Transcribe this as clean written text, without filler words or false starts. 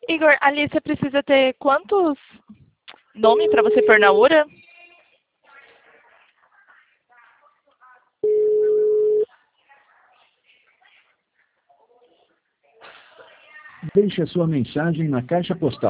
Igor, ali você precisa ter quantos nomes para você pôr na URA? Deixe a sua mensagem na caixa postal.